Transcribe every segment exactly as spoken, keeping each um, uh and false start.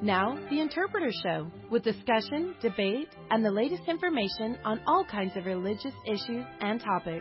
Now, The Interpreter Show, with discussion, debate, and the latest information on all kinds of religious issues and topics.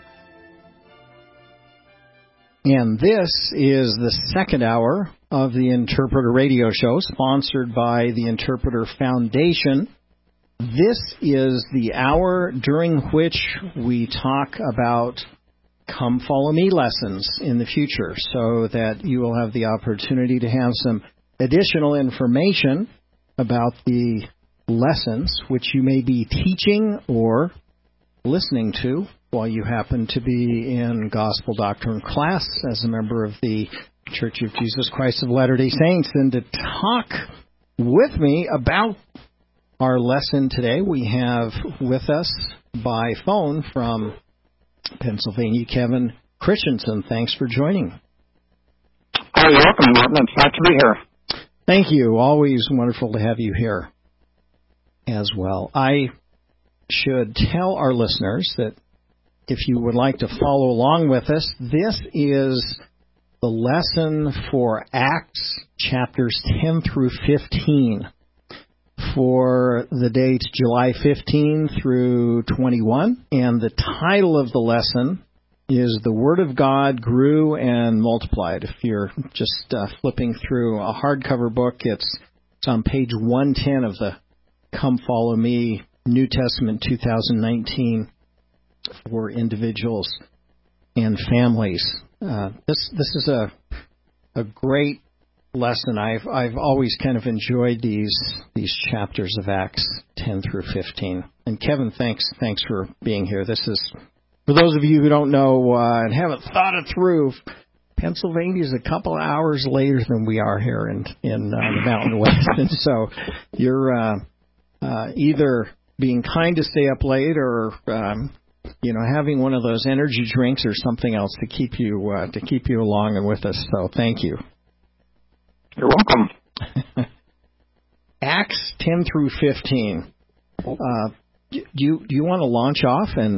And this is the second hour of the Interpreter Radio Show, sponsored by the Interpreter Foundation. This is the hour during which we talk about Come Follow Me lessons in the future, so that you will have the opportunity to have some additional information about the lessons which you may be teaching or listening to while you happen to be in Gospel Doctrine class as a member of the Church of Jesus Christ of Latter-day Saints. And to talk with me about our lesson today, we have with us by phone from Pennsylvania, Kevin Christensen. Thanks for joining. Oh, you're welcome, Martin. It's nice to be here. Thank you. Always wonderful to have you here as well. I should tell our listeners that if you would like to follow along with us, this is the lesson for Acts chapters ten through fifteen for the dates July fifteenth through twenty-one. And the title of the lesson is The Word of God Grew and Multiplied. If you're just uh, flipping through a hardcover book, it's, it's on page one ten of the Come Follow Me New Testament two thousand nineteen for individuals and families. Uh, this this is a a great lesson. I've I've always kind of enjoyed these these chapters of Acts ten through fifteen. And Kevin, thanks thanks for being here. This is, for those of you who don't know uh, and haven't thought it through, Pennsylvania is a couple of hours later than we are here in in uh, the Mountain West, and so you're uh, uh, either being kind to stay up late or um, you know having one of those energy drinks or something else to keep you uh, to keep you along and with us. So thank you. You're welcome. Acts ten through fifteen. Uh, do you do you want to launch off and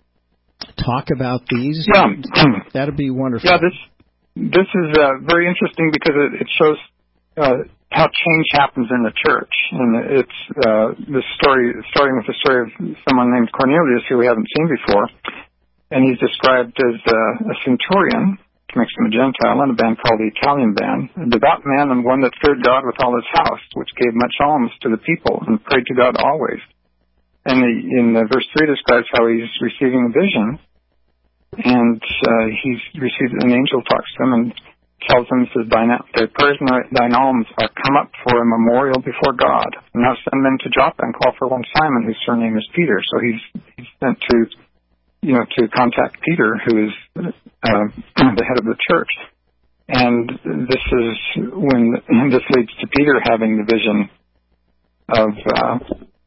talk about these? Yeah, that'd be wonderful. Yeah, this this is uh, very interesting because it, it shows uh, how change happens in the church, and it's uh, the story starting with the story of someone named Cornelius who we haven't seen before, and he's described as uh, a centurion, which makes him a Gentile, and a band called the Italian Band, a devout man and one that feared God with all his house, which gave much alms to the people and prayed to God always. And the, in the verse three describes how he's receiving a vision, and uh, he's received an angel talks to him and tells him, says, "Thine prayers and thine alms are come up for a memorial before God. And now send men to Joppa and call for one Simon, whose surname is Peter." So he's he's sent to you know to contact Peter, who is uh, the head of the church. And this is when and this leads to Peter having the vision of. Uh,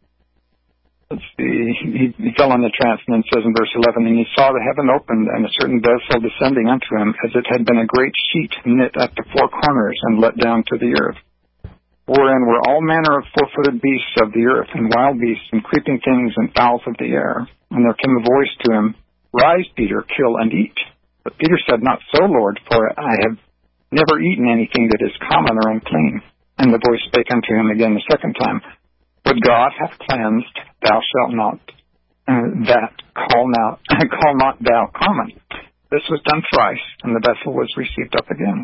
Let's see, he, he fell in the trance, and then it says in verse eleven, "And he saw the heaven opened, and a certain vessel descending unto him, as it had been a great sheet knit at the four corners, and let down to the earth. Wherein were all manner of four-footed beasts of the earth, and wild beasts, and creeping things, and fowls of the air. And there came a voice to him, Rise, Peter, kill and eat. But Peter said, Not so, Lord, for I have never eaten anything that is common or unclean. And the voice spake unto him again the second time, What God hath cleansed, thou shalt not, uh, that call not, call not thou common. This was done thrice, and the vessel was received up again.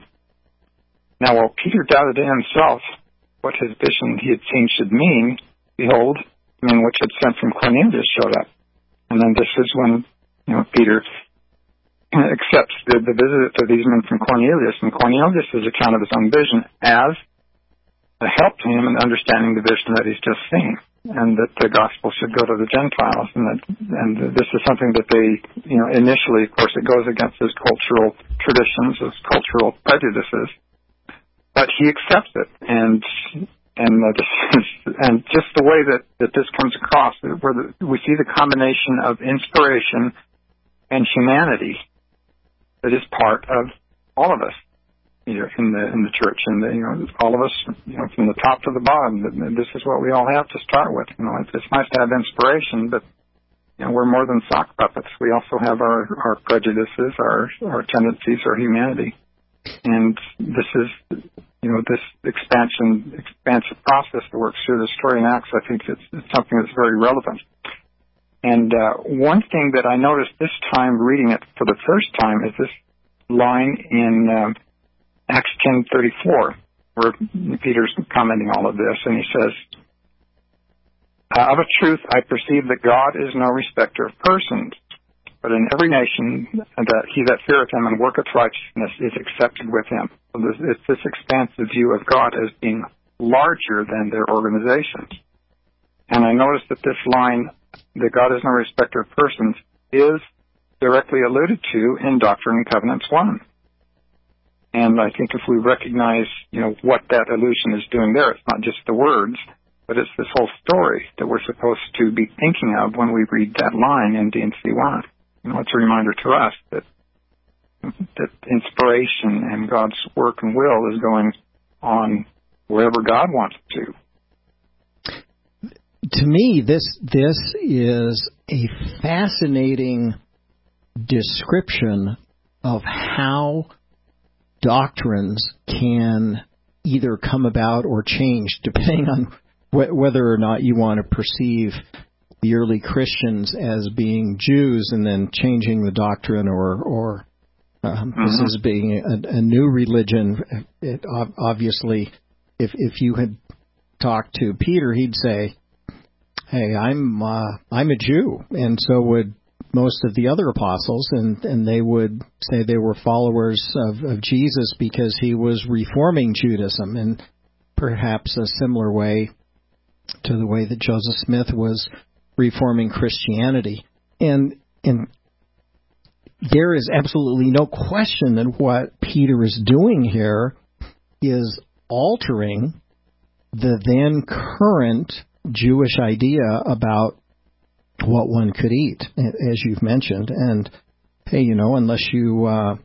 Now while Peter doubted in himself what his vision he had seen should mean, behold, men which had sent from Cornelius showed up. And then this is when, you know, Peter accepts the, the visit of these men from Cornelius, and Cornelius' account of his own vision as helped him in understanding the vision that he's just seen, and that the gospel should go to the Gentiles, and that and this is something that they, you know, initially, of course, it goes against his cultural traditions, his cultural prejudices, but he accepts it, and and uh, this is, and just the way that, that this comes across, where the, we see the combination of inspiration and humanity that is part of all of us. Here in the in the church, and the, you know, all of us, you know, from the top to the bottom. This is what we all have to start with. You know, it's, it's nice to have inspiration, but you know, we're more than sock puppets. We also have our, our prejudices, our our tendencies, our humanity, and this is, you know, this expansion, expansive process that works through the story in Acts, I think it's, it's something that's very relevant. And uh, one thing that I noticed this time reading it for the first time is this line in uh, Acts ten thirty-four, where Peter's commenting all of this, and he says, "Of a truth I perceive that God is no respecter of persons, but in every nation that he that feareth him and worketh righteousness is accepted with him." So this, it's this expansive view of God as being larger than their organizations. And I noticed that this line, that God is no respecter of persons, is directly alluded to in Doctrine and Covenants one. And I think if we recognize, you know, what that allusion is doing there, it's not just the words, but it's this whole story that we're supposed to be thinking of when we read that line in D and C one. You know, it's a reminder to us that that inspiration and God's work and will is going on wherever God wants to. To me, this this is a fascinating description of how doctrines can either come about or change, depending on wh- whether or not you want to perceive the early Christians as being Jews and then changing the doctrine, or, or um, mm-hmm. this as being a, a new religion. It, obviously, if if you had talked to Peter, he'd say, "Hey, I'm uh, I'm a Jew," and so would most of the other apostles, and, and they would say they were followers of, of Jesus because he was reforming Judaism, in perhaps a similar way to the way that Joseph Smith was reforming Christianity. And and there is absolutely no question that what Peter is doing here is altering the then current Jewish idea about what one could eat, as you've mentioned. And, hey, you know, unless you uh,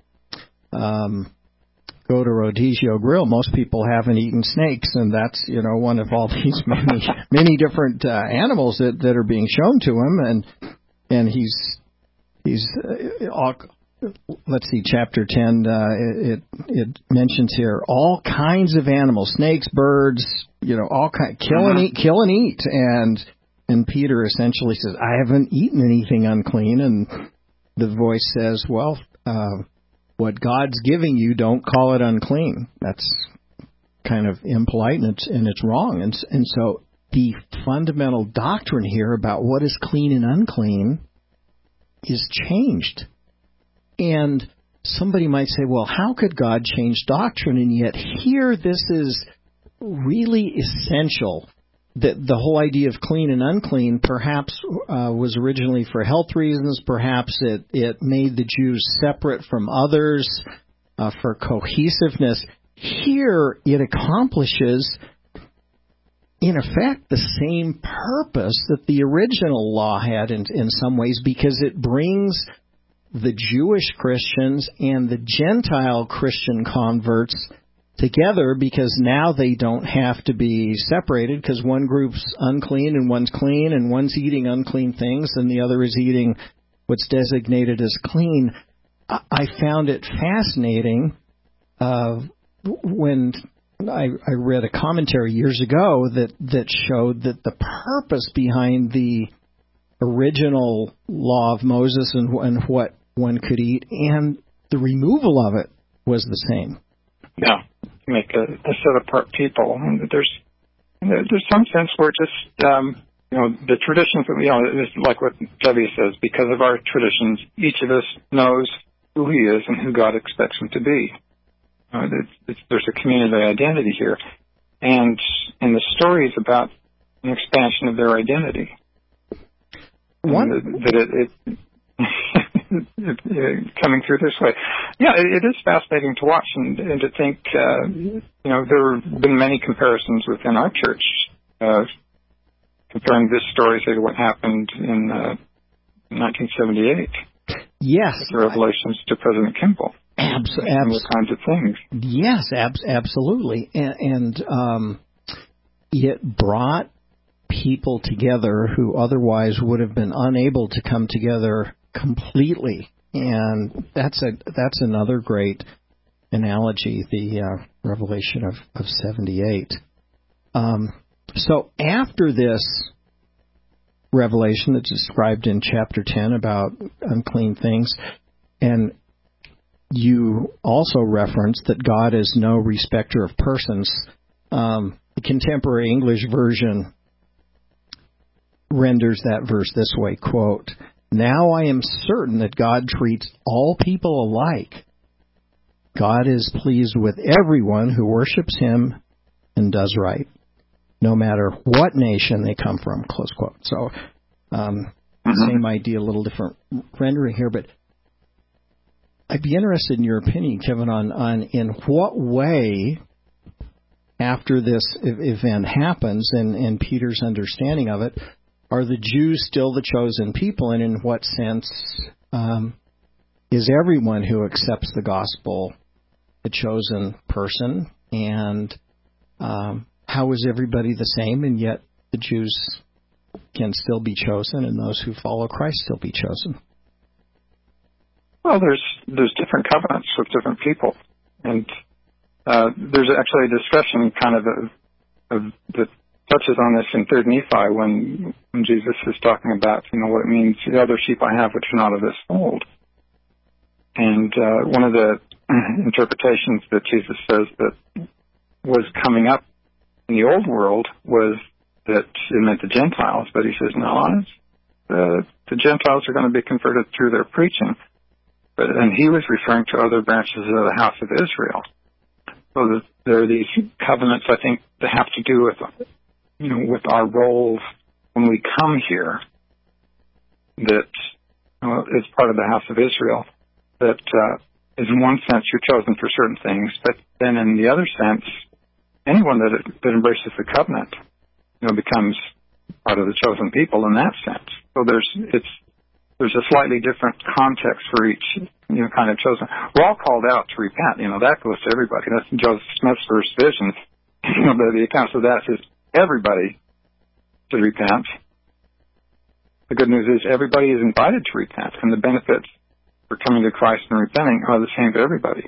um, go to Rodizio Grill, most people haven't eaten snakes, and that's, you know, one of all these many many different uh, animals that, that are being shown to him. And and he's, he's uh, all, let's see, chapter ten, uh, it, it mentions here all kinds of animals, snakes, birds, you know, all kind, kill and eat, kill and eat. And And Peter essentially says, "I haven't eaten anything unclean." And the voice says, well, uh, what God's giving you, don't call it unclean. That's kind of impolite, and it's, and it's wrong. And, and so the fundamental doctrine here about what is clean and unclean is changed. And somebody might say, well, how could God change doctrine? And yet here this is really essential. The, the whole idea of clean and unclean perhaps uh, was originally for health reasons. Perhaps it, it made the Jews separate from others uh, for cohesiveness. Here it accomplishes, in effect, the same purpose that the original law had in, in some ways, because it brings the Jewish Christians and the Gentile Christian converts together, because now they don't have to be separated, because one group's unclean and one's clean, and one's eating unclean things and the other is eating what's designated as clean. I found it fascinating uh, when I, I read a commentary years ago that, that showed that the purpose behind the original law of Moses and, and what one could eat and the removal of it was the same. Yeah. Make a, a set-apart people. And there's there's some sense where just, um, you know, the traditions, you know, it's like what Debbie says, because of our traditions, each of us knows who he is and who God expects him to be. Uh, it's, it's, there's a community identity here. And, and the story is about an expansion of their identity. One, that it... it coming through this way. Yeah, it, it is fascinating to watch and, and to think, uh, you know, there have been many comparisons within our church, uh, comparing this story to what happened in uh, nineteen seventy-eight. Yes. With the revelations to President Kimball. Abs- abs- those kinds of things. Yes, abs- absolutely. And, and um, it brought people together who otherwise would have been unable to come together completely, and that's a that's another great analogy, the uh, revelation of, of seventy-eight. Um, so after this revelation that's described in chapter ten about unclean things, and you also referenced that God is no respecter of persons. Um, the contemporary English version renders that verse this way, quote, "Now I am certain that God treats all people alike. God is pleased with everyone who worships him and does right, no matter what nation they come from," close quote. So, um, mm-hmm. same idea, a little different rendering here, but I'd be interested in your opinion, Kevin, on, on in what way, after this event happens and, and Peter's understanding of it, are the Jews still the chosen people, and in what sense um, is everyone who accepts the gospel a chosen person, and um, how is everybody the same, and yet the Jews can still be chosen, and those who follow Christ still be chosen? Well, there's there's different covenants with different people, and uh, there's actually a discussion kind of, a, of that touches on this in Third Nephi when, when Jesus is talking about, you know, what it means, the other sheep I have which are not of this fold. And uh, one of the interpretations that Jesus says that was coming up in the old world was that it meant the Gentiles, but he says, no, the, the Gentiles are going to be converted through their preaching. But, and he was referring to other branches of the house of Israel. So there are these covenants, I think, that have to do with, you know, with our roles when we come here, that well, is part of the house of Israel, that uh, is in one sense you're chosen for certain things, but then in the other sense, anyone that, that embraces the covenant, you know, becomes part of the chosen people in that sense. So there's it's there's a slightly different context for each, you know, kind of chosen. We're all called out to repent. You know, that goes to everybody. That's Joseph Smith's first vision. You know, the, the accounts of that says everybody to repent. The good news is everybody is invited to repent, and the benefits for coming to Christ and repenting are the same to everybody.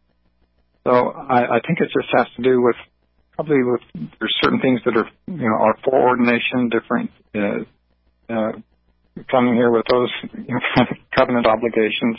So I, I think it just has to do with probably with there's certain things that are, you know, our foreordination, different uh, uh, coming here with those, you know, kind of covenant obligations,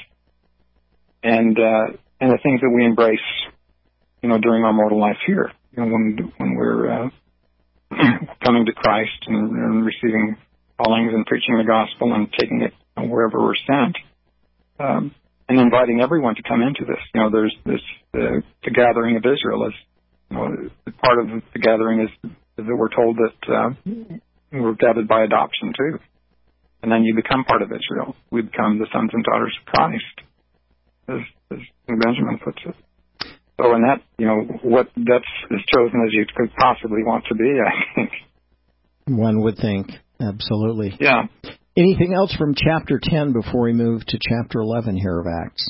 and uh, and the things that we embrace, you know, during our mortal life here. You know, when when we're uh, coming to Christ and, and receiving callings and preaching the gospel and taking it wherever we're sent, um, and inviting everyone to come into this. You know, there's this uh, the gathering of Israel is, you know, part of the gathering is, is that we're told that uh, we're gathered by adoption too, and then you become part of Israel. We become the sons and daughters of Christ, as, as Benjamin puts it. So in that, you know, what that's as chosen as you could possibly want to be, I think. One would think, absolutely. Yeah. Anything else from chapter ten before we move to chapter eleven here of Acts?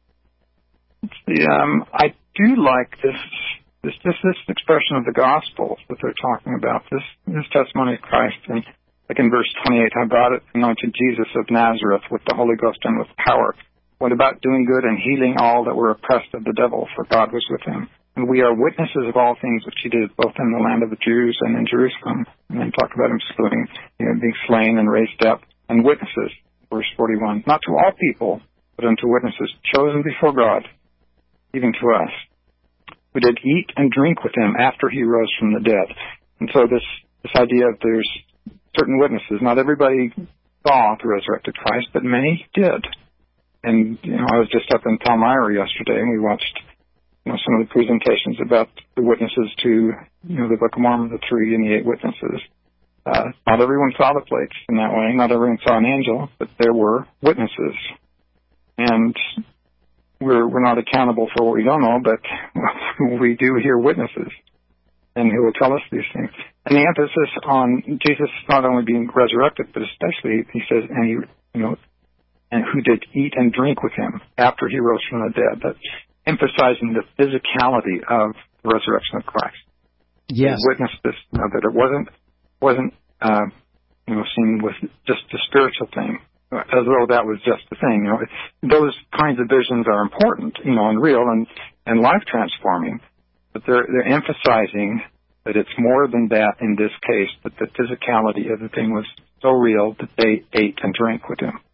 Yeah, um, I do like this, this, this, this expression of the gospel that they're talking about, this, this testimony of Christ. And like in verse twenty-eight, how God anointed Jesus of Nazareth with the Holy Ghost and with power, went about doing good and healing all that were oppressed of the devil, for God was with him. And we are witnesses of all things which he did, both in the land of the Jews and in Jerusalem. And then talk about him slewing, you know, being slain and raised up, and witnesses, verse forty-one, not to all people, but unto witnesses chosen before God, even to us. We did eat and drink with him after he rose from the dead. And so this, this idea of there's certain witnesses. Not everybody saw the resurrected Christ, but many did. And, you know, I was just up in Palmyra yesterday, and we watched, you know, some of the presentations about the witnesses to, you know, the Book of Mormon, the three and the eight witnesses. Uh, not everyone saw the plates in that way. Not everyone saw an angel, but there were witnesses. And we're we're not accountable for what we don't know, but we do hear witnesses, and who will tell us these things. And the emphasis on Jesus not only being resurrected, but especially, he says, and he, you know, and who did eat and drink with him after he rose from the dead. That's emphasizing the physicality of the resurrection of Christ. Yes. They witnessed this, you know, that it wasn't wasn't uh, you know, seen with just a spiritual thing, as though that was just the thing. You know, those kinds of visions are important, you know, and real, and and life-transforming. But they're, they're emphasizing that it's more than that in this case, that the physicality of the thing was so real that they ate and drank with him.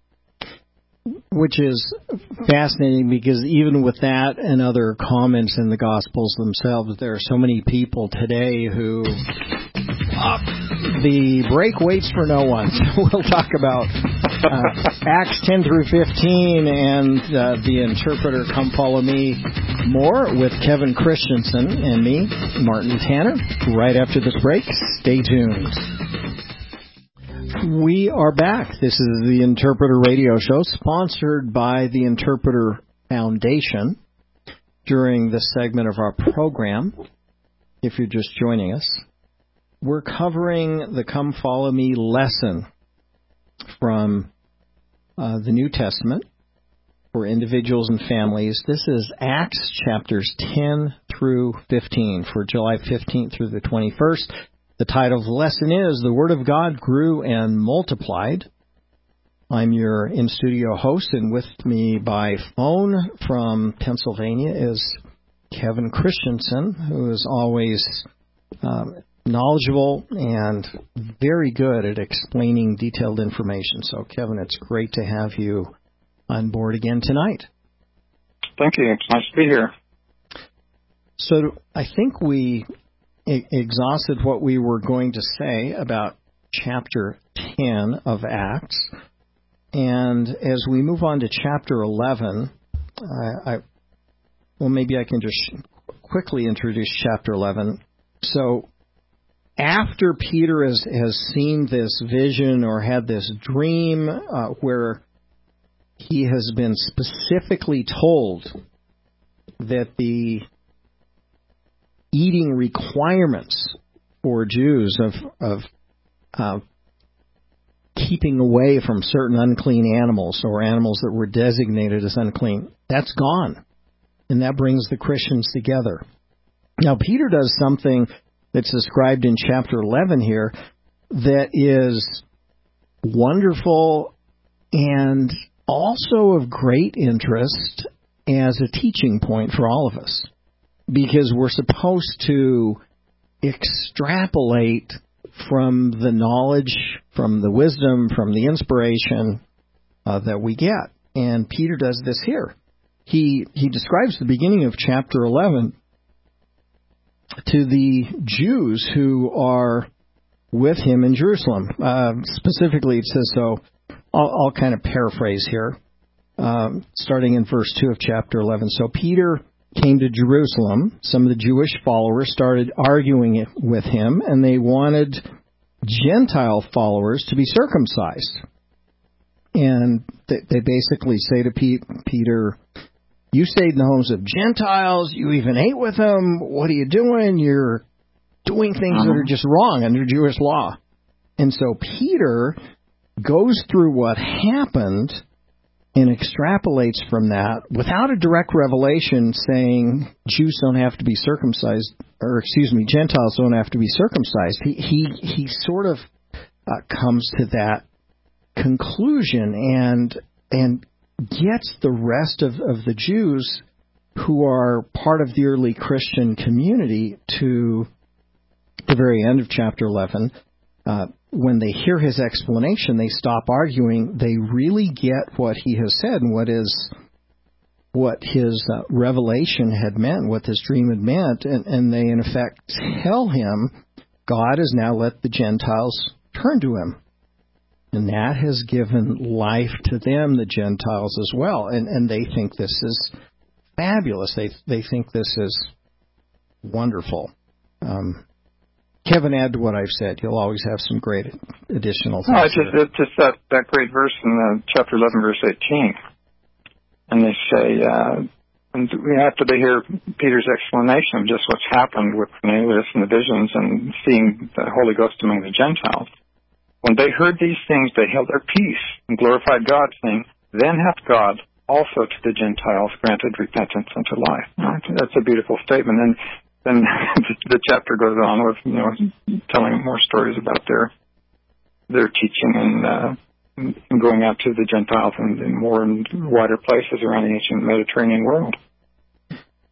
Which is fascinating, because even with that and other comments in the Gospels themselves, there are so many people today who... Uh, the break waits for no one. We'll talk about uh, Acts ten through fifteen and uh, the interpreter Come Follow Me more with Kevin Christensen and me, Martin Tanner, right after this break. Stay tuned. We are back. This is the Interpreter Radio Show, sponsored by the Interpreter Foundation. During this segment of our program, if you're just joining us, we're covering the Come Follow Me lesson from uh, the New Testament for individuals and families. This is Acts chapters ten through fifteen for July fifteenth through the twenty-first. The title of the lesson is The Word of God Grew and Multiplied. I'm your in-studio host, and with me by phone from Pennsylvania is Kevin Christensen, who is always um, knowledgeable and very good at explaining detailed information. So, Kevin, it's great to have you on board again tonight. Thank you. It's nice to be here. So I think we e- exhausted what we were going to say about chapter ten of Acts. And as we move on to chapter eleven, uh, I, well, maybe I can just quickly introduce chapter eleven. So after Peter has, has seen this vision or had this dream uh, where he has been specifically told that the eating requirements for Jews of, of uh, keeping away from certain unclean animals or animals that were designated as unclean, that's gone. And that brings the Christians together. Now, Peter does something that's described in chapter eleven here that is wonderful and also of great interest as a teaching point for all of us, because we're supposed to extrapolate from the knowledge, from the wisdom, from the inspiration uh, that we get. And Peter does this here. He he describes the beginning of chapter eleven to the Jews who are with him in Jerusalem. Uh, specifically, it says so. I'll, I'll kind of paraphrase here, um, starting in verse two of chapter eleven. So Peter came to Jerusalem. Some of the Jewish followers started arguing with him, and they wanted Gentile followers to be circumcised. And they, they basically say to Pete, Peter, you stayed in the homes of Gentiles, you even ate with them, what are you doing? You're doing things that are just wrong under Jewish law. And so Peter goes through what happened and extrapolates from that without a direct revelation saying Jews don't have to be circumcised, or excuse me, Gentiles don't have to be circumcised. He he, he sort of uh, comes to that conclusion and and gets the rest of, of the Jews who are part of the early Christian community to the very end of chapter eleven. Uh, when they hear his explanation, they stop arguing. They really get what he has said and what is what his uh, revelation had meant, what this dream had meant, and, and they in effect tell him God has now let the Gentiles turn to him. And that has given life to them, the Gentiles, as well. And, and they think this is fabulous. They they think this is wonderful. Um, Kevin, add to what I've said. You'll always have some great additional things. No, it's just, it's just that, that great verse in uh, chapter eleven, verse eighteen. And they say, uh, and after they hear Peter's explanation of just what's happened with Cornelius and the visions and seeing the Holy Ghost among the Gentiles, when they heard these things, they held their peace and glorified God, saying, then hath God also to the Gentiles granted repentance unto life. Right? That's a beautiful statement. And then the chapter goes on with, you know, telling more stories about their their teaching and, uh, and going out to the Gentiles and in more and wider places around the ancient Mediterranean world.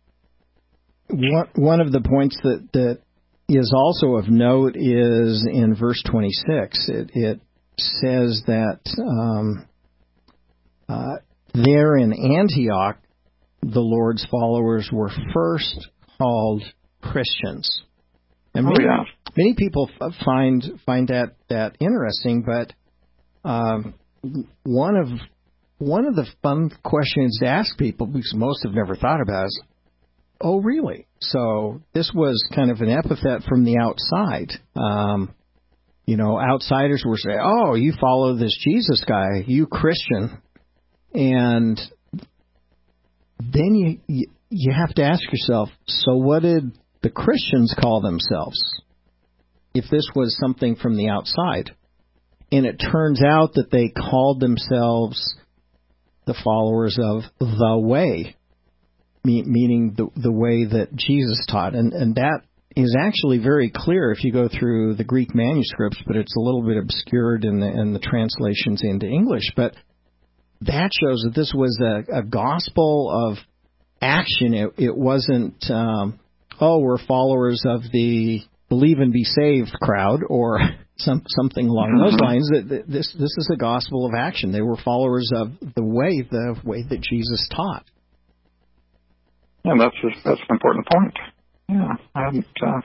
one, one of the points that, that is also of note is in verse twenty-six. It, it says that um, uh, there in Antioch, the Lord's followers were first called Christians. And many, oh, yeah. many people find find that, that interesting, but um, one of one of the fun questions to ask people, because most have never thought about, is, oh, really? So this was kind of an epithet from the outside. Um, you know, outsiders were saying, oh, you follow this Jesus guy, you Christian. And then you, you you have to ask yourself, so what did the Christians call themselves if this was something from the outside? And it turns out that they called themselves the followers of the way, meaning the the way that Jesus taught. And, and that is actually very clear if you go through the Greek manuscripts, but it's a little bit obscured in the, in the translations into English. But that shows that this was a, a gospel of action. It, it wasn't, um, oh, we're followers of the believe and be saved crowd or some something along mm-hmm. those lines. That this this is a gospel of action. They were followers of the way, the way that Jesus taught. Yeah, that's a, that's an important point. Yeah, I hadn't. Uh,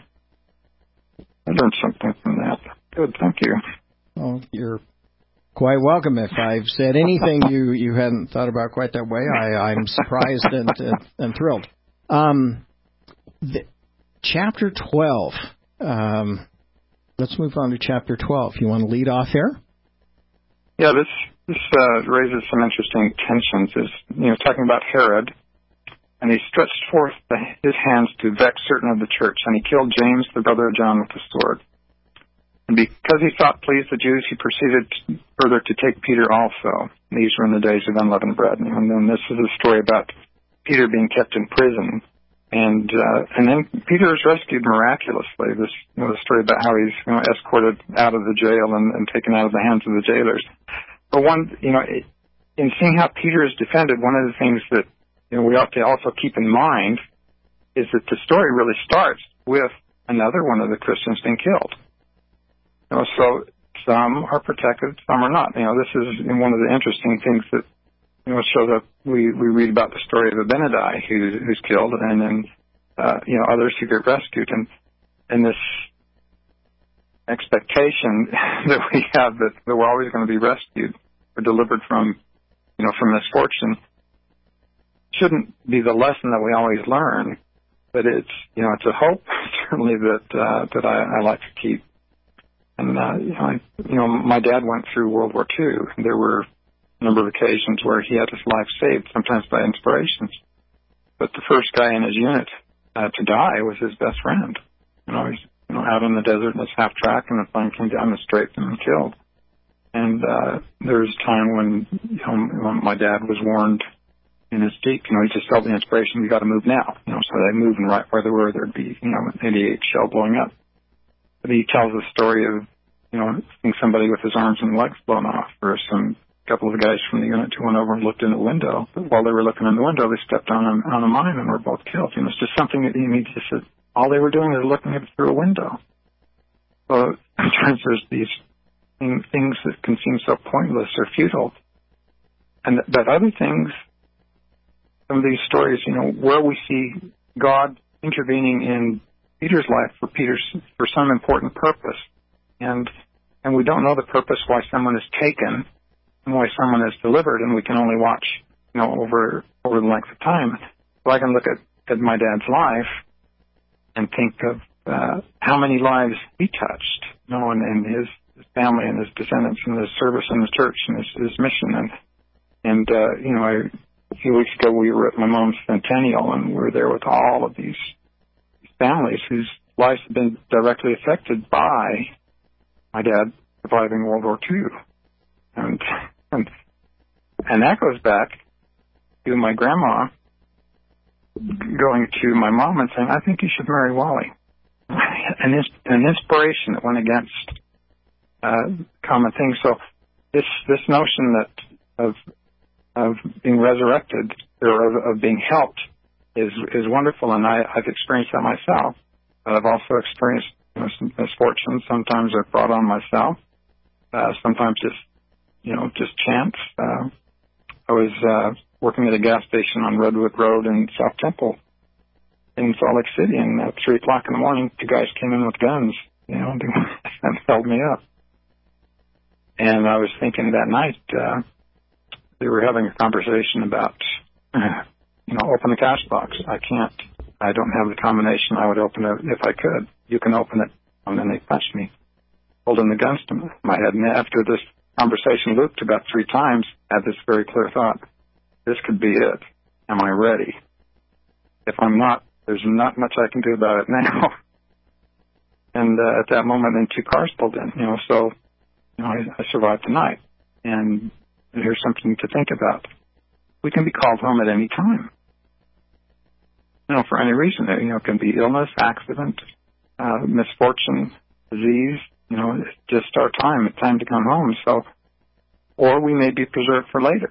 I learned something from that. Good, thank you. Well, you're quite welcome. If I've said anything you, you hadn't thought about quite that way, I, I'm surprised and, and, and thrilled. Um, the, chapter twelve. Um, let's move on to chapter twelve. You want to lead off here? Yeah, this this uh, raises some interesting tensions. Is you know talking about Herod, and he stretched forth the, his hands to vex certain of the church, and he killed James, the brother of John, with the sword. And because he thought pleased the Jews, he proceeded further to take Peter also. These were in the days of unleavened bread. And then this is a story about Peter being kept in prison. And uh, and then Peter is rescued miraculously. This you know, the story about how he's you know, escorted out of the jail and, and taken out of the hands of the jailers. But one, you know, in seeing how Peter is defended, one of the things that you know we ought to also keep in mind is that the story really starts with another one of the Christians being killed. You know, so some are protected, some are not. You know, this is one of the interesting things that you know shows up. We we read about the story of Abinadi who, who's killed, and then uh, you know others who get rescued, and and this expectation that we have that, that we're always going to be rescued or delivered from you know from misfortune shouldn't be the lesson that we always learn, but it's you know it's a hope certainly that uh, that I, I like to keep. And uh, you know, I, you know, my dad went through World War Two. There were a number of occasions where he had his life saved, sometimes by inspirations. But the first guy in his unit uh, to die was his best friend. You know, he's you know out in the desert in his half track, and the plane came down and strafed him and killed. And uh, there was a time when, you know, when my dad was warned in his Jeep. You know, he just felt the inspiration. We got to move now. You know, so they moved, and right where they were, there'd be you know an eighty-eight shell blowing up. But he tells the story of, you know, seeing somebody with his arms and legs blown off, or some couple of guys from the unit who went over and looked in the window. But while they were looking in the window, they stepped on a, on a mine and were both killed. You know, it's just something that you need to sit. All they were doing was looking at it through a window. So sometimes there's these things that can seem so pointless or futile. And but other things, some of these stories, you know, where we see God intervening in Peter's life for Peter's for some important purpose, and and we don't know the purpose why someone is taken and why someone is delivered, and we can only watch, you know, over over the length of time. So I can look at, at my dad's life and think of uh, how many lives he touched, you know, and, and his, his family and his descendants and his service in the church and his, his mission, and and uh, you know, I, a few weeks ago we were at my mom's centennial, and we were there with all of these families whose lives have been directly affected by my dad surviving World War Two. And, and, and that goes back to my grandma going to my mom and saying, I think you should marry Wally. An, an inspiration that went against uh, common things. So this this notion that of of being resurrected or of, of being helped is is wonderful, and I, I've experienced that myself. But I've also experienced, you know, some misfortune. Sometimes I've brought on myself. Uh, sometimes just, you know, just chance. Uh, I was uh, working at a gas station on Redwood Road in South Temple in Salt Lake City, and at three o'clock in the morning, two guys came in with guns, you know, and held me up. And I was thinking that night, uh, they were having a conversation about, uh, you know, open the cash box. I can't. I don't have the combination. I would open it if I could. You can open it. And then they punched me, holding the guns to my head. And after this conversation looped about three times, I had this very clear thought. This could be it. Am I ready? If I'm not, there's not much I can do about it now. And uh, at that moment, then two cars pulled in, you know, so, you know, I, I survived the night. And here's something to think about. We can be called home at any time. You know, for any reason. You know, it can be illness, accident, uh, misfortune, disease. You know, it's just our time. It's time to come home. So, or we may be preserved for later.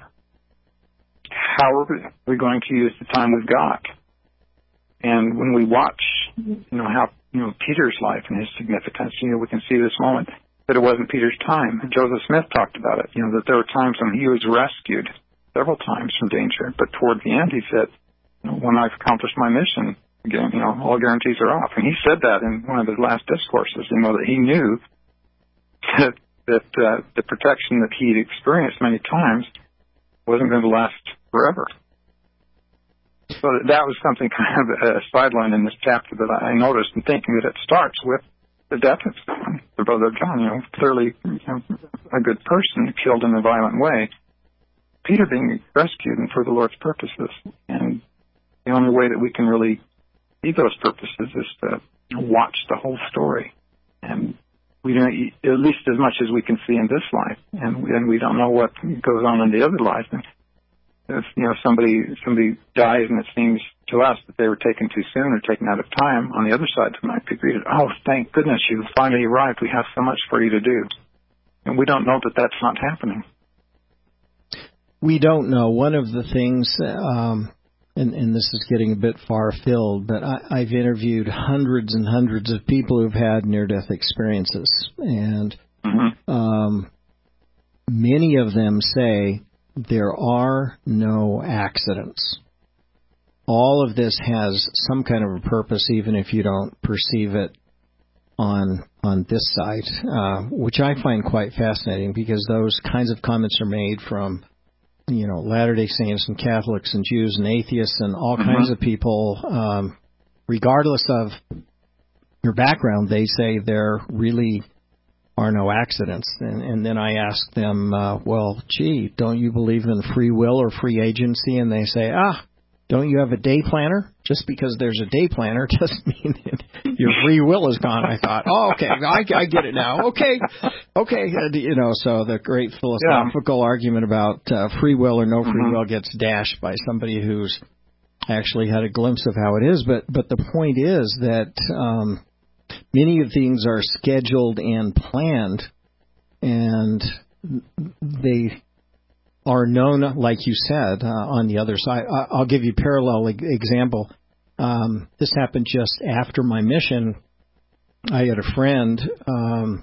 How are we going to use the time we've got? And when we watch, you know, how, you know, Peter's life and his significance, you know, we can see this moment that it wasn't Peter's time. Joseph Smith talked about it, you know, that there were times when he was rescued several times from danger, but toward the end he said, you know, when I've accomplished my mission, again, you know, all guarantees are off. And he said that in one of his last discourses, you know, that he knew that, that uh, the protection that he'd experienced many times wasn't going to last forever. So that was something kind of a sideline in this chapter that I noticed, and thinking that it starts with the death of the brother of John, you know, clearly, you know, a good person killed in a violent way. Peter being rescued and for the Lord's purposes. And the only way that we can really see those purposes is to watch the whole story. And we don't, at least as much as we can see in this life. And we, and we don't know what goes on in the other life. And if, you know, somebody, somebody dies and it seems to us that they were taken too soon or taken out of time, on the other side they might be greeted, oh, thank goodness you finally arrived. We have so much for you to do. And we don't know that that's not happening. We don't know. One of the things, um, and, and this is getting a bit far-filled, but I, I've interviewed hundreds and hundreds of people who've had near-death experiences, and mm-hmm. um, many of them say there are no accidents. All of this has some kind of a purpose, even if you don't perceive it on on this side, uh, which I find quite fascinating, because those kinds of comments are made from, you know, Latter-day Saints and Catholics and Jews and atheists and all mm-hmm. kinds of people, um, regardless of your background. They say there really are no accidents. And, and then I ask them, uh, well, gee, don't you believe in free will or free agency? And they say, ah, don't you have a day planner? Just because there's a day planner doesn't mean that your free will is gone. I thought, oh, okay, I, I get it now. Okay, okay, you know, so the great philosophical yeah. argument about uh, free will or no free mm-hmm. will gets dashed by somebody who's actually had a glimpse of how it is. But but the point is that um, many of things are scheduled and planned, and they are known, like you said, uh, on the other side. I'll give you a parallel example. Um, this happened just after my mission. I had a friend um,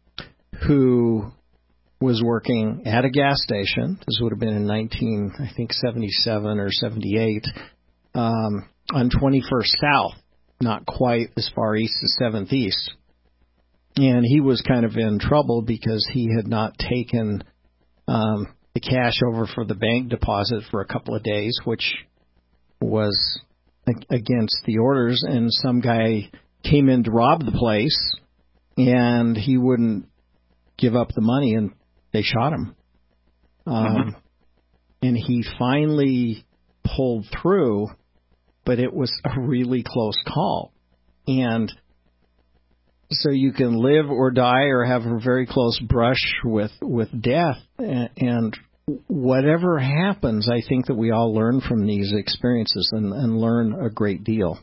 who was working at a gas station. This would have been in nineteen, I think, seventy-seven or seventy-eight, um, on twenty-first South, not quite as far east as seventh East. And he was kind of in trouble because he had not taken um, the cash over for the bank deposit for a couple of days, which was against the orders, and some guy came in to rob the place, and he wouldn't give up the money, and they shot him. Um, mm-hmm. And he finally pulled through, but it was a really close call. And so you can live or die or have a very close brush with, with death. And whatever happens, I think that we all learn from these experiences and, and learn a great deal.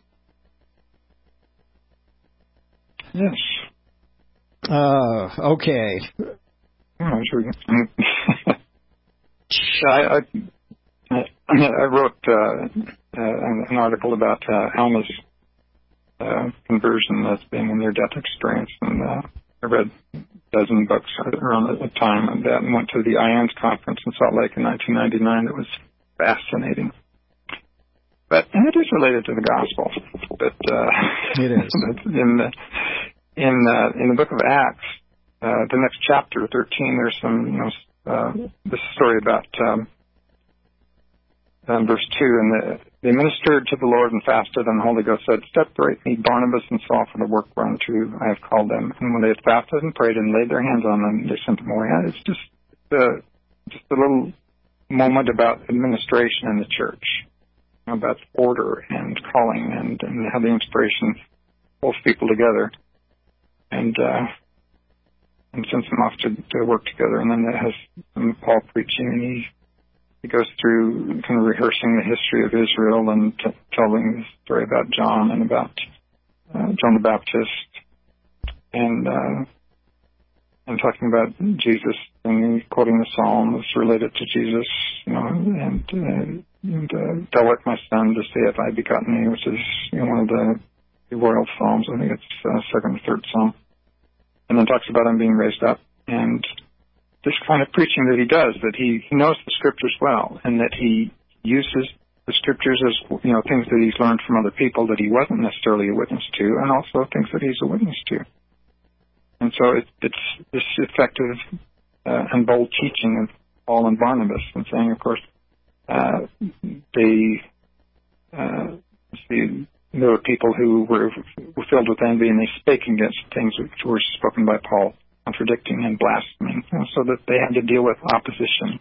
Yes. Uh, okay. Oh, sure. I, I, I wrote uh, an, an article about uh, Alma's uh, conversion as being a near-death experience, and uh, I read a dozen books around the time on that, and went to the I A N S conference in Salt Lake in nineteen ninety-nine. It was fascinating. But and it is related to the gospel. But uh, it is in the in uh, in the book of Acts, uh, the next chapter, thirteen. There's some you know uh, this story about um, um, verse two, and the, they ministered to the Lord and fasted, and the Holy Ghost said, "Separate me, Barnabas and Saul, for the work whereunto I have called them." And when they had fasted and prayed and laid their hands on them, they sent them away. And it's just uh, just a little moment about administration in the church, about order and calling, and, and how the inspiration pulls people together and uh, and sends them off to, to work together. And then it has um, Paul preaching, and he, he goes through kind of rehearsing the history of Israel and t- telling the story about John and about uh, John the Baptist, and uh, and talking about Jesus, and quoting the Psalms related to Jesus, you know, and uh, And uh, thou art my son, this day have I begotten thee, which is you know, one of the, the royal psalms. I think it's uh, second or third psalm. And then talks about him being raised up. And this kind of preaching that he does, that he, he knows the scriptures well, and that he uses the scriptures as you know things that he's learned from other people that he wasn't necessarily a witness to, and also things that he's a witness to. And so it, it's this effective uh, and bold teaching of Paul and Barnabas, and saying, of course, Uh, they, uh, see, there were people who were, were filled with envy, and they spake against things which were spoken by Paul, contradicting and blaspheming, you know, so that they had to deal with opposition.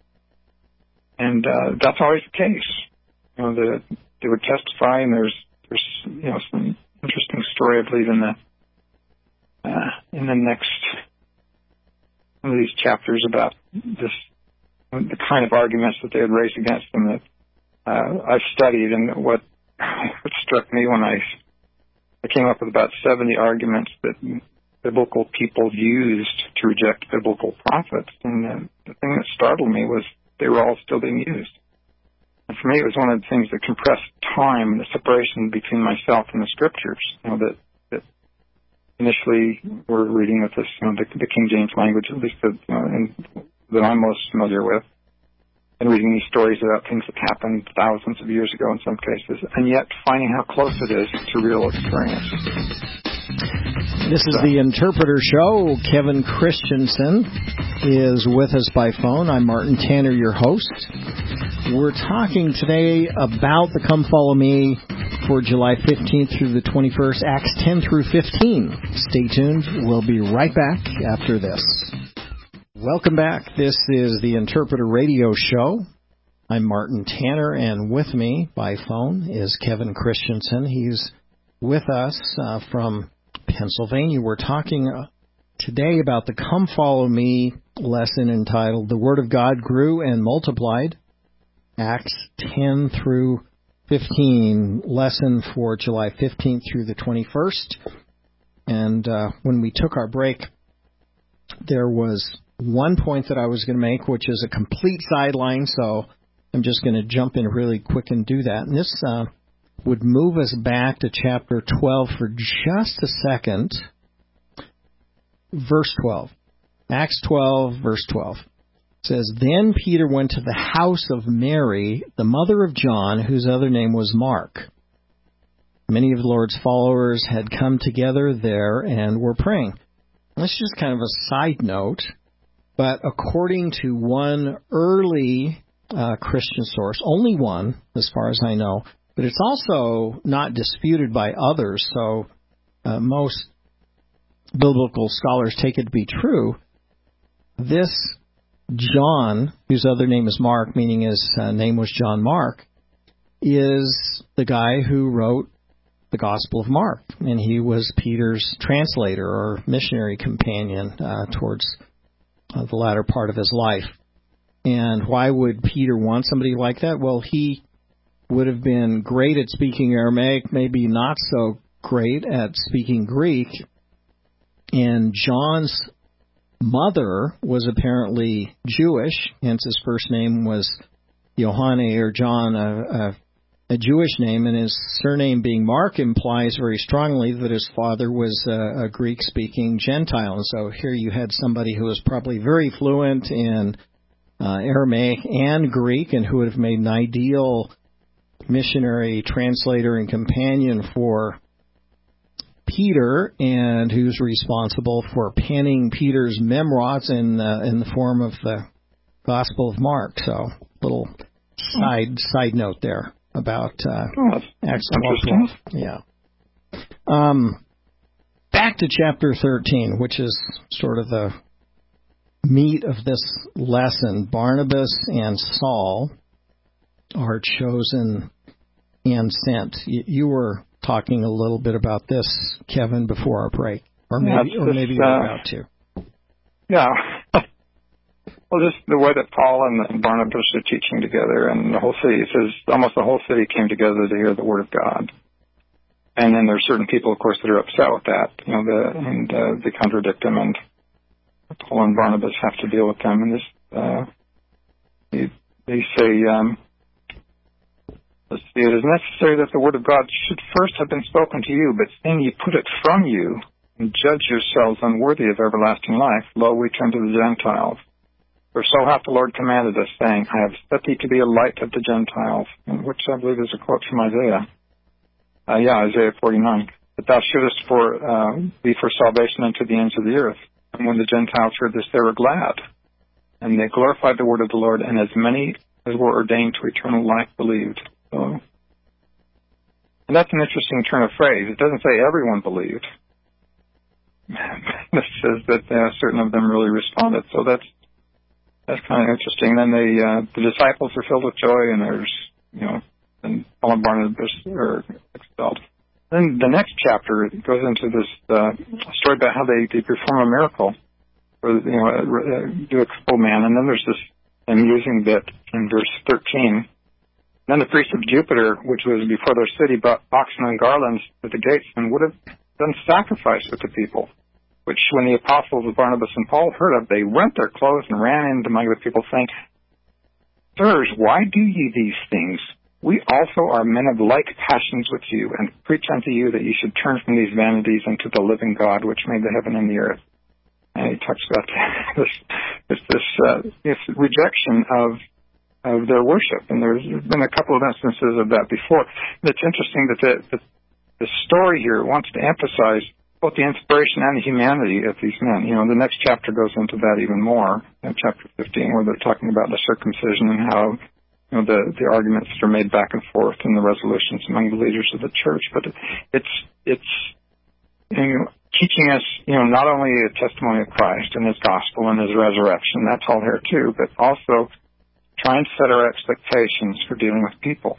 And uh, that's always the case. You know, the, they would testify, and there's, there's you know, some interesting story, I believe, in the uh, in the next one of these chapters about this. The kind of arguments that they would raise against them that uh, I've studied, and what, what struck me when I, I came up with about seventy arguments that biblical people used to reject biblical prophets, and the, the thing that startled me was they were all still being used. And for me, it was one of the things that compressed time, the separation between myself and the scriptures, you know, that, that initially we're reading with this, you know, the, the King James language, at least the, you know, and that I'm most familiar with, and reading these stories about things that happened thousands of years ago in some cases, and yet finding how close it is to real experience. This is the Interpreter Show. Kevin Christensen is with us by phone. I'm Martin Tanner, your host. We're talking today about the Come Follow Me for July fifteenth through the twenty-first, Acts ten through fifteen. Stay tuned. We'll be right back after this. Welcome back. This is the Interpreter Radio Show. I'm Martin Tanner, and with me by phone is Kevin Christensen. He's with us uh, from Pennsylvania. We're talking uh, today about the Come Follow Me lesson entitled The Word of God Grew and Multiplied, Acts ten through fifteen, lesson for July fifteenth through the twenty-first. And uh, when we took our break, there was one point that I was going to make, which is a complete sideline, so I'm just going to jump in really quick and do that. And this uh, would move us back to chapter twelve for just a second. Verse twelve. Acts twelve, verse twelve. It says, Then Peter went to the house of Mary, the mother of John, whose other name was Mark. Many of the Lord's followers had come together there and were praying. That's just kind of a side note. But according to one early uh, Christian source, only one, as far as I know, but it's also not disputed by others, so uh, most biblical scholars take it to be true, this John, whose other name is Mark, meaning his uh, name was John Mark, is the guy who wrote the Gospel of Mark, and he was Peter's translator or missionary companion uh, towards Uh, the latter part of his life. And why would Peter want somebody like that? Well, he would have been great at speaking Aramaic, maybe not so great at speaking Greek. And John's mother was apparently Jewish, hence his first name was Yohane or John, a, a a Jewish name, and his surname being Mark implies very strongly that his father was a, a Greek-speaking Gentile. And so here you had somebody who was probably very fluent in uh, Aramaic and Greek, and who would have made an ideal missionary, translator, and companion for Peter, and who's responsible for penning Peter's memoirs in uh, in the form of the Gospel of Mark. So, little side side note there about uh, oh, Acts twelve. Yeah. Um, back to chapter thirteen, which is sort of the meat of this lesson. Barnabas and Saul are chosen and sent. You, you were talking a little bit about this, Kevin, before our break, or maybe, yeah, or just, maybe you're uh, about to. Yeah. Well, just the way that Paul and Barnabas are teaching together, and the whole city, it says almost the whole city came together to hear the word of God. And then there's certain people, of course, that are upset with that, you know, the, and uh, they contradict them, and Paul and Barnabas have to deal with them. And this, uh, they, they say, um, let's see, it is necessary that the word of God should first have been spoken to you, but seeing ye put it from you, and judge yourselves unworthy of everlasting life, lo, we turn to the Gentiles. For so hath the Lord commanded us, saying, I have set thee to be a light of the Gentiles, which I believe is a quote from Isaiah. Uh, yeah, Isaiah forty-nine. That thou shouldest for, uh, be for salvation unto the ends of the earth. And when the Gentiles heard this, they were glad. And they glorified the word of the Lord, and as many as were ordained to eternal life believed. So, and that's an interesting turn of phrase. It doesn't say everyone believed. It says that uh, certain of them really responded. So that's that's kind of interesting. Then they, uh, the disciples are filled with joy, and there's, you know, and Paul and Barnabas are expelled. Then the next chapter goes into this uh, story about how they, they perform a miracle, or, you know, uh, do a crippled man. And then there's this amusing bit in verse thirteen. Then the priest of Jupiter, which was before their city, brought oxen and garlands to the gates and would have done sacrifice with the people, which when the apostles of Barnabas and Paul heard of, they rent their clothes and ran in among the people, saying, Sirs, why do ye these things? We also are men of like passions with you, and preach unto you that ye should turn from these vanities unto the living God, which made the heaven and the earth. And he talks about this, this, this, uh, this rejection of of their worship, and there's been a couple of instances of that before. And it's interesting that the, the, the story here wants to emphasize both the inspiration and the humanity of these men. You know, the next chapter goes into that even more, in chapter fifteen, where they're talking about the circumcision and how, you know, the, the arguments that are made back and forth and the resolutions among the leaders of the church. But it's, it's, you know, teaching us, you know, not only a testimony of Christ and his gospel and his resurrection, that's all here too, but also try and set our expectations for dealing with people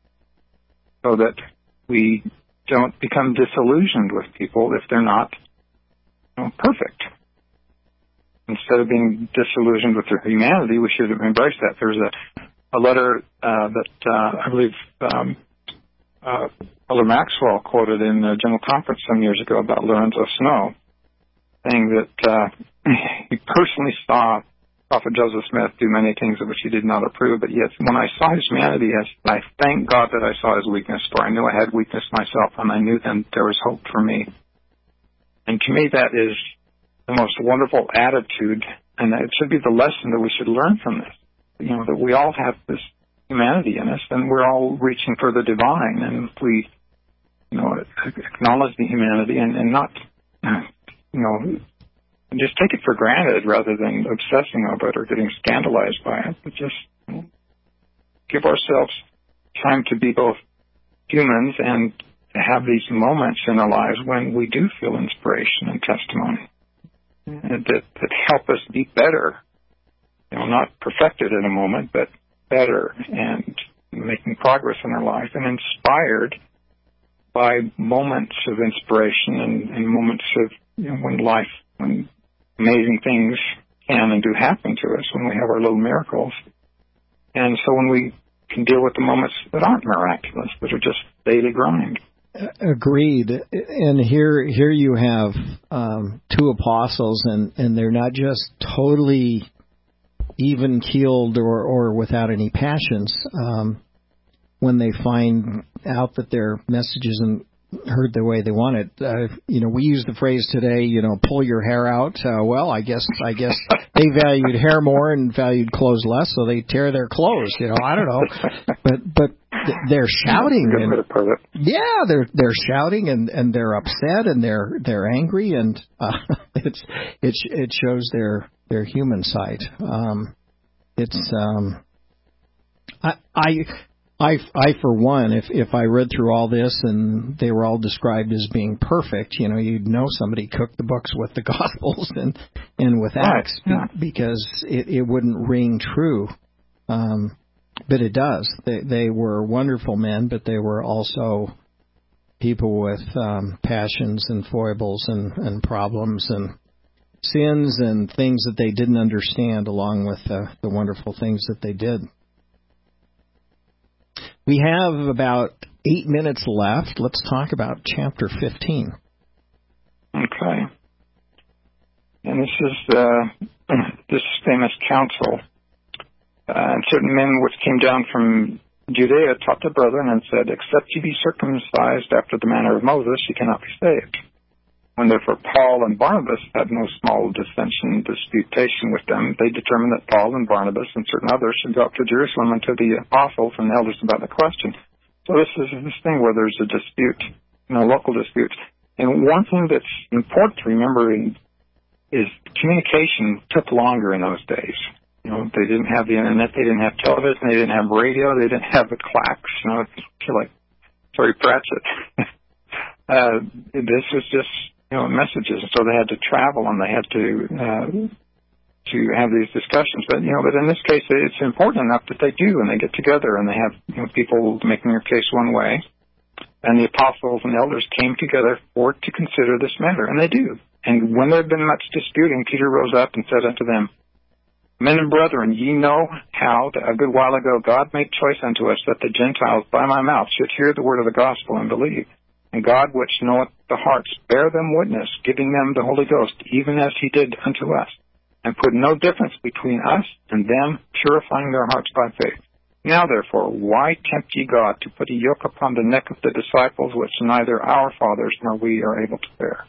so that we don't become disillusioned with people if they're not, you know, perfect. Instead of being disillusioned with their humanity, we should embrace that. There's a, a letter uh, that uh, I believe um, uh, Elder Maxwell quoted in the General Conference some years ago about Lorenzo Snow, saying that uh, he personally saw Prophet Joseph Smith do many things of which he did not approve, but yet when I saw his humanity, I thank God that I saw his weakness, for I knew I had weakness myself, and I knew then there was hope for me. And to me, that is the most wonderful attitude, and it should be the lesson that we should learn from this. You know, that we all have this humanity in us, and we're all reaching for the divine, and if we, you know, acknowledge the humanity and, and not, you know, and just take it for granted rather than obsessing over it or getting scandalized by it. But just, you know, give ourselves time to be both humans and to have these moments in our lives when we do feel inspiration and testimony, and that, that help us be better. You know, not perfected in a moment, but better and making progress in our lives and inspired by moments of inspiration and, and moments of, you know, when life, when amazing things can and do happen to us, when we have our little miracles. And so when we can deal with the moments that aren't miraculous, that are just daily grind. Agreed. And here here you have um, two apostles, and, and they're not just totally even-keeled or, or without any passions. Um, when they find out that their message isn't heard the way they want it. Uh, you know, we use the phrase today, you know, pull your hair out. Uh, well, I guess I guess they valued hair more and valued clothes less, so they tear their clothes. You know, I don't know, but but they're shouting and yeah, they're they're shouting and, and they're upset and they're they're angry and uh, it's it it shows their their human side. Um, it's um, I I. I, I, for one, if, if I read through all this and they were all described as being perfect, you know, you'd know somebody cooked the books with the Gospels and, and with Acts yeah. because it, it wouldn't ring true. Um, but it does. They, they were wonderful men, but they were also people with um, passions and foibles and, and problems and sins and things that they didn't understand, along with uh, the wonderful things that they did. We have about eight minutes left. Let's talk about chapter fifteen. Okay. And this is uh, this famous council. Uh, certain men which came down from Judea taught the brethren and said, except ye be circumcised after the manner of Moses, ye cannot be saved. When therefore Paul and Barnabas had no small dissension and disputation with them, they determined that Paul and Barnabas and certain others should go up to Jerusalem unto the apostles and elders about the question. So this is this thing where there's a dispute, you know, local dispute. And one thing that's important to remember is communication took longer in those days. You know, they didn't have the internet, they didn't have television, they didn't have radio, they didn't have the clacks. You know, it's like Terry Pratchett. uh, this was just You know, messages, and so they had to travel and they had to uh, to have these discussions. But you know, but in this case, it's important enough that they do, and they get together and they have you know people making their case one way, and the apostles and elders came together for to consider this matter, and they do. And when there had been much disputing, Peter rose up and said unto them, Men and brethren, ye know how that a good while ago God made choice unto us that the Gentiles by my mouth should hear the word of the gospel and believe. And God, which knoweth the hearts, bear them witness, giving them the Holy Ghost, even as he did unto us, and put no difference between us and them, purifying their hearts by faith. Now, therefore, why tempt ye God to put a yoke upon the neck of the disciples, which neither our fathers nor we are able to bear?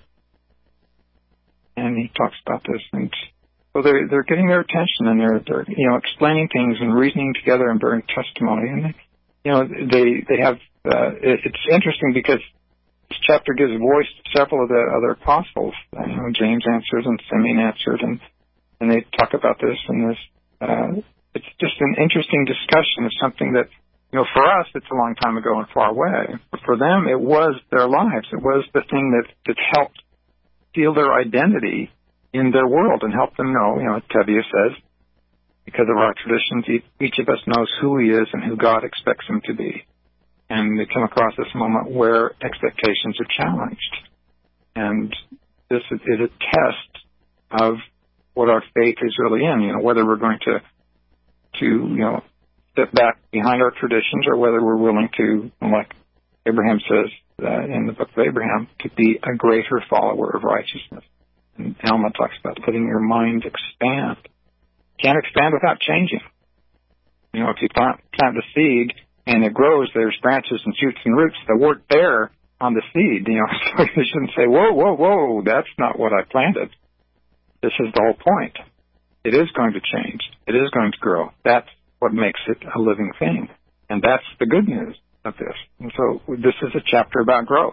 And he talks about this. And so they're, they're getting their attention, and they're, they're, you know, explaining things and reasoning together and bearing testimony. And, you know, they, they have, uh, it, it's interesting because this chapter gives voice to several of the other apostles. Uh, you know, James answered and Simeon answered, and, and they talk about this. And this, uh, it's just an interesting discussion of something that, you know, for us it's a long time ago and far away. But for them, it was their lives. It was the thing that, that helped seal their identity in their world and help them know. You know, Tevye says, because of our traditions, each of us knows who he is and who God expects him to be. And they come across this moment where expectations are challenged. And this is, is a test of what our faith is really in, you know, whether we're going to, to, you know, step back behind our traditions or whether we're willing to, like Abraham says uh, in the book of Abraham, to be a greater follower of righteousness. And Alma talks about letting your mind expand. Can't expand without changing. You know, if you plant, plant the seed, and it grows, there's branches and shoots and roots that weren't there on the seed. You know, so you shouldn't say, whoa, whoa, whoa, that's not what I planted. This is the whole point. It is going to change. It is going to grow. That's what makes it a living thing. And that's the good news of this. And so this is a chapter about growth.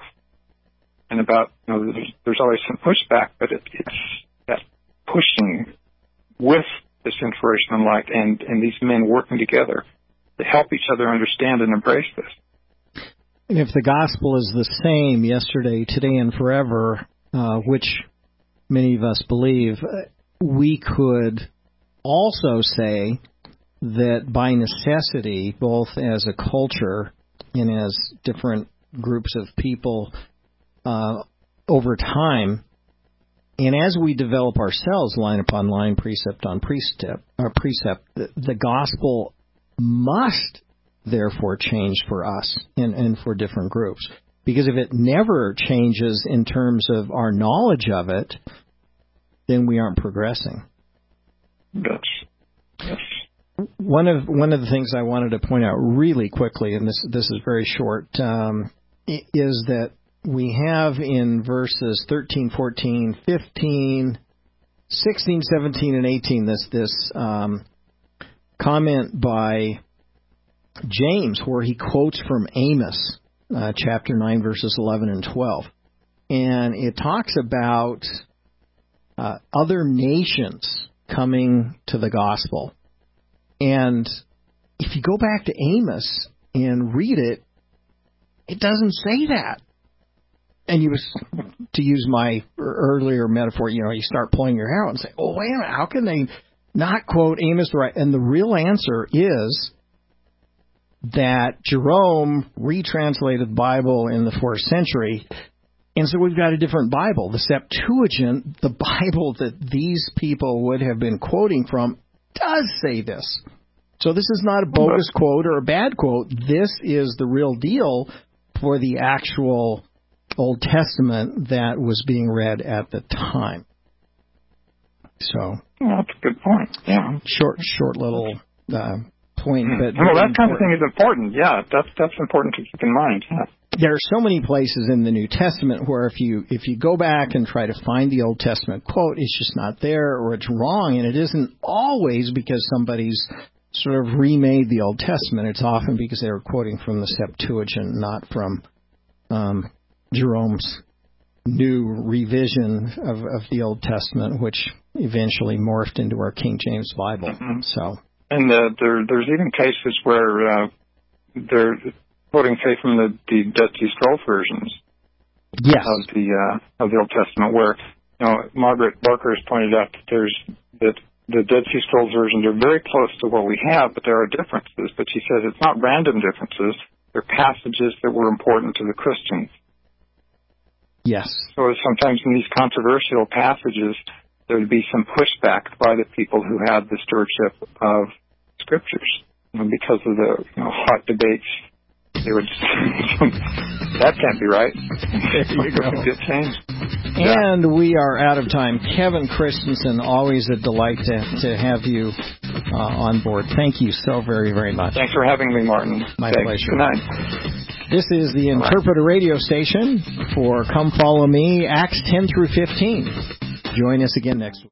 And about, you know, there's, there's always some pushback, but it, it's that pushing with this inspiration and light and, and these men working together to help each other understand and embrace this. And if the gospel is the same yesterday, today, and forever, uh, which many of us believe, we could also say that by necessity, both as a culture and as different groups of people uh, over time, and as we develop ourselves line upon line, precept on precept, or precept, the, the gospel must therefore change for us and, and for different groups. Because if it never changes in terms of our knowledge of it, then we aren't progressing. Yes. Yes. one of one of the things I wanted to point out really quickly, and this this is very short, um, is that we have in verses thirteen, fourteen, fifteen, sixteen, seventeen, and eighteen this this um, comment by James where he quotes from Amos, uh, chapter nine, verses eleven and twelve. And it talks about uh, other nations coming to the gospel. And if you go back to Amos and read it, it doesn't say that. And you, to use my earlier metaphor, you know, you start pulling your hair out and say, oh, wait a minute, how can they not quote Amos right? And the real answer is that Jerome retranslated the Bible in the fourth century, and so we've got a different Bible. The Septuagint, the Bible that these people would have been quoting from, does say this. So this is not a bogus quote or a bad quote. This is the real deal for the actual Old Testament that was being read at the time. So well, that's a good point. Yeah, short, short little uh, point. Mm-hmm. But well, that kind of thing is important. Yeah, that's that's important to keep in mind. Yeah. There are so many places in the New Testament where if you if you go back and try to find the Old Testament quote, it's just not there or it's wrong, and it isn't always because somebody's sort of remade the Old Testament. It's often because they were quoting from the Septuagint, not from um, Jerome's new revision of, of the Old Testament, which eventually morphed into our King James Bible. Mm-hmm. So, and uh, there, there's even cases where uh, they're quoting, say, from the, the Dead Sea Scrolls versions yes. of the uh, of the Old Testament, where you know Margaret Barker has pointed out that there's that the Dead Sea Scrolls versions are very close to what we have, but there are differences. But she says it's not random differences; they're passages that were important to the Christians. Yes. So sometimes in these controversial passages, there would be some pushback by the people who had the stewardship of scriptures, you know, because of the you know, hot debates. They would that can't be right. There you go. Get changed. And yeah. We are out of time. Kevin Christensen, always a delight to, to have you uh, on board. Thank you so very, very much. Thanks for having me, Martin. My Thanks. pleasure. Good night. This is the Interpreter Radio Station for Come Follow Me, Acts ten through fifteen. Join us again next week.